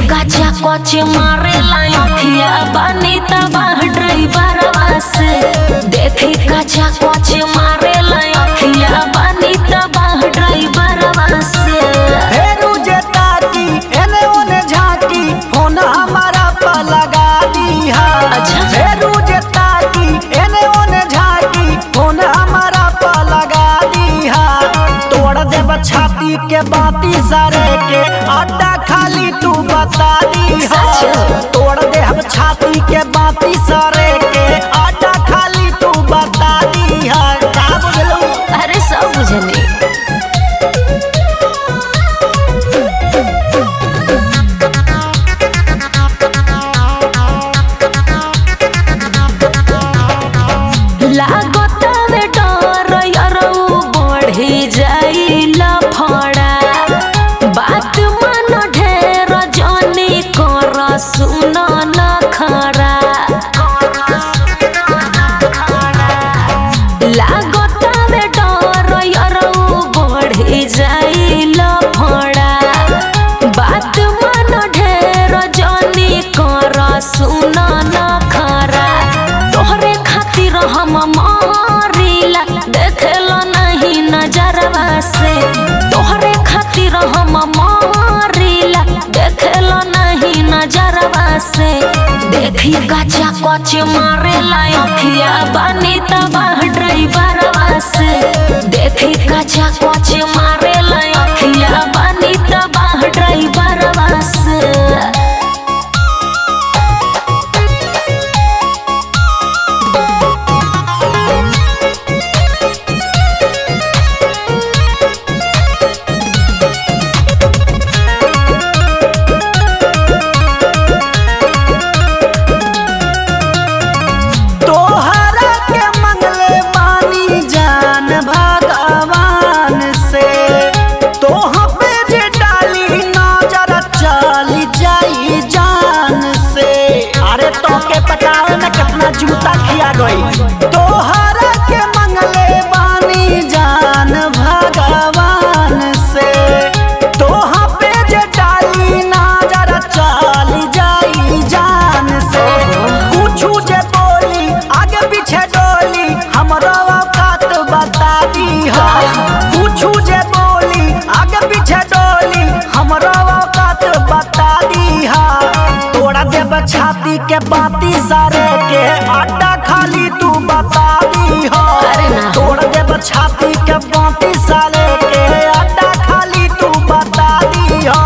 कचा कच मारे लाखिया बानी तबाह ड्राइवर से देखी कचा कच मारे लाखिया बानी तबाह ड्राइवर से हेरू जेता की एने ओने झांकी फोन हमारा पर लगा दी हा। अच्छा। हेरू जेता की एने ओने झांकी फोन हमारा पर लगा दी हा। तोड़ देब छाती के बाती सरे के अड्डा खाली तू बता दी हा। सच। तोड़ देब छाती के बाती सरे के अड्डा खाली तू बता दी हा। का बुझलू? अरे सब बुझनी लागत वे डर यारो बढ़ी जाइला फड़ा बात मन ढेर जानी कर सुन न खरा लागत वे डर यारो बढ़ी जाइला फड़ा बात मन ढेर जानी कर सुन न खरा तोहरे खातिर हम मारिला देखेला नहीं नजरवा से तोहरे खातिर हम मारिला देखेला नहीं नजरवा से देखी कचा कच मारे लाखिया बानी तबाह ड्राइवरवा से देखी कचा कच मारे लाखिया बानी तबाह ड्राइवरवा से तोहरा के मंगले बानी जान भगवान से तोह पे जे डाली नजर चली जाई जान से। अरे तो के पता है ना कितना जूता खिया गई। तोहरा के मंगले बानी जान भगवान से तोह पे जे डाली नजर चली जाई जान से। कुछू जे बोली आगे पीछे डोली हमरा औकात बता दी हा। कुछू जे बोली आगे पीछे डोली हमरा औकात बता दी हा। तोड़ा देब छाती के बाती सारे के अड्डा खाली तू बता दी हा। अरे ना। तोड़ देब छाती के बाती सारे के अड्डा खाली तू बता दी हा।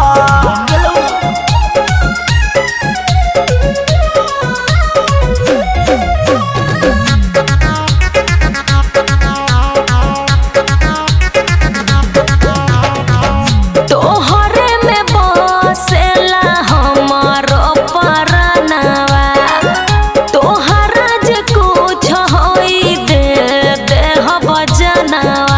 तोहरे में बसेला हमारो परनवा तोहरा जे कुछ होई दे देहब जनवा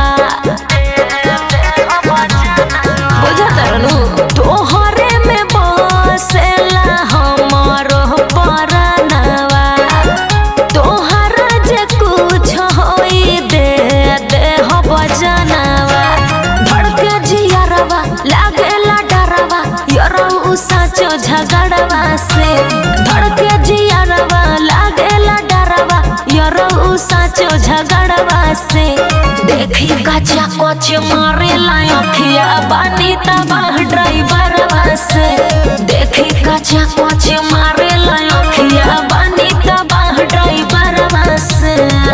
बुझत रहनु तोहरे में बसेला हमारो परनवा तोहरा जे कुछ होई दे देहब जनवा धड़के जियरवा लागेला डरवा यरो सचो झगड़वा से धड़के जियरवा लागेला डरवा यरो सचो झगड़वा से देखी कचा कच मारे लाखिया बानी तबाह ड्राइवरवा से देखी कचा कच मारे लाखिया बानी तबाह ड्राइवरवा से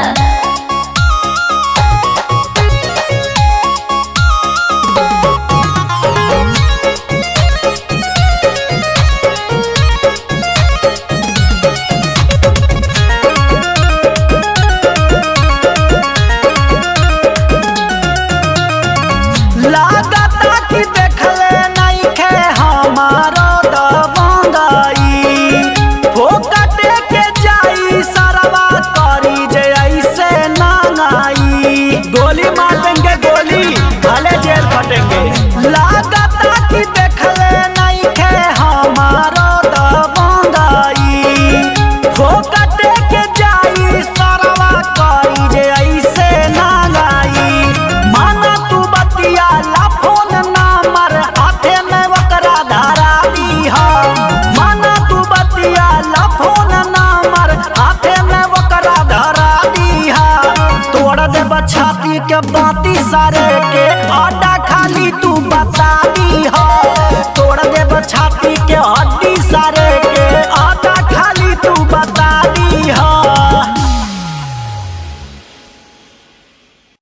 लागता कि देखले नहीं खे हमारो दबंगाई फोकटे के जाई सरवा करी जे ऐसे नांगाई। गोली मार देंगे गोली भले जेल फटेंगे। लागता कि देखले नहीं खे हमारो दबंगाई फोकटे के जाई सरवा करी जे ऐसे नांगाई। माना तू बतिया ला फोन नंबर हाथे में वकरा धारा दी हा। पिचकारी के बाती सारे के आटा खाली तू बता दी हो तोड़ देब छाती के हड्डी सारे